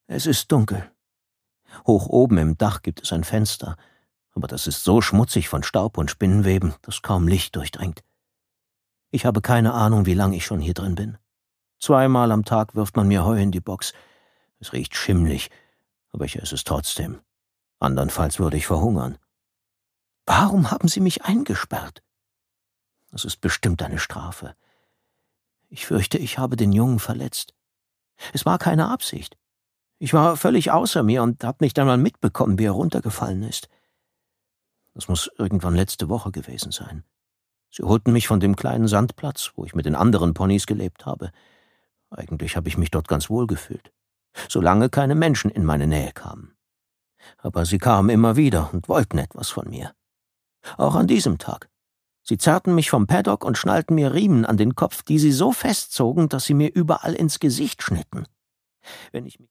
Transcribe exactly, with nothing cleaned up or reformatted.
Es ist dunkel. Hoch oben im Dach gibt es ein Fenster, aber das ist so schmutzig von Staub und Spinnenweben, dass kaum Licht durchdringt. Ich habe keine Ahnung, wie lange ich schon hier drin bin. Zweimal am Tag wirft man mir Heu in die Box. Es riecht schimmlig, aber ich esse es trotzdem. Andernfalls würde ich verhungern. Warum haben Sie mich eingesperrt? Das ist bestimmt eine Strafe. Ich fürchte, ich habe den Jungen verletzt. Es war keine Absicht. Ich war völlig außer mir und habe nicht einmal mitbekommen, wie er runtergefallen ist. Das muss irgendwann letzte Woche gewesen sein. Sie holten mich von dem kleinen Sandplatz, wo ich mit den anderen Ponys gelebt habe. Eigentlich habe ich mich dort ganz wohl gefühlt, solange keine Menschen in meine Nähe kamen. Aber sie kamen immer wieder und wollten etwas von mir. Auch an diesem Tag. Sie zerrten mich vom Paddock und schnallten mir Riemen an den Kopf, die sie so festzogen, dass sie mir überall ins Gesicht schnitten. Wenn ich mich